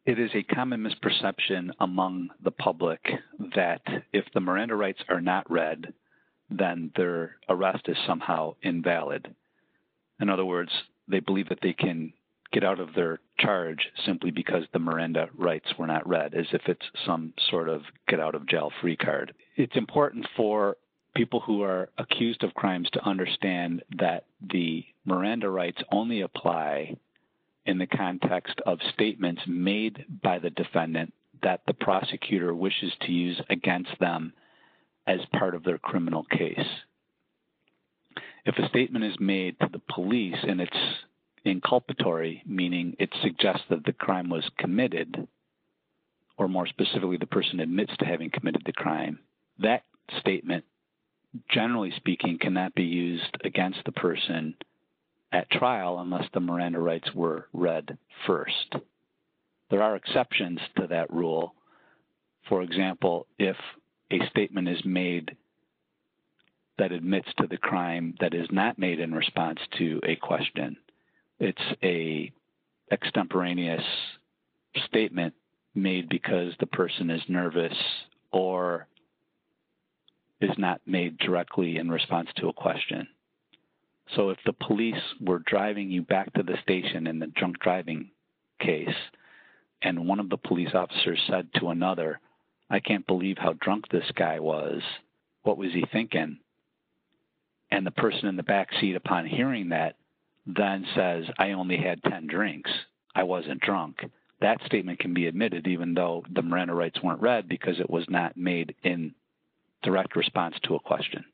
It is a common misperception among the public that if the Miranda rights are not read, then their arrest is somehow invalid. In other words, they believe that they can get out of their charge simply because the Miranda rights were not read, as if it's some sort of get out of jail free card. It's important for people who are accused of crimes to understand that the Miranda rights only apply in the context of statements made by the defendant that the prosecutor wishes to use against them as part of their criminal case. If a statement is made to the police and it's inculpatory, meaning it suggests that the crime was committed, or more specifically, the person admits to having committed the crime, that statement, generally speaking, cannot be used against the person at trial unless the Miranda rights were read first. There are exceptions to that rule. For example, if a statement is made that admits to the crime that is not made in response to a question, it's a extemporaneous statement made because the person is nervous or is not made directly in response to a question. So if the police were driving you back to the station in the drunk driving case, and one of the police officers said to another, "I can't believe how drunk this guy was. What was he thinking?" And the person in the back seat, upon hearing that, then says, "I only had 10 drinks. I wasn't drunk." That statement can be admitted even though the Miranda rights weren't read because it was not made in direct response to a question.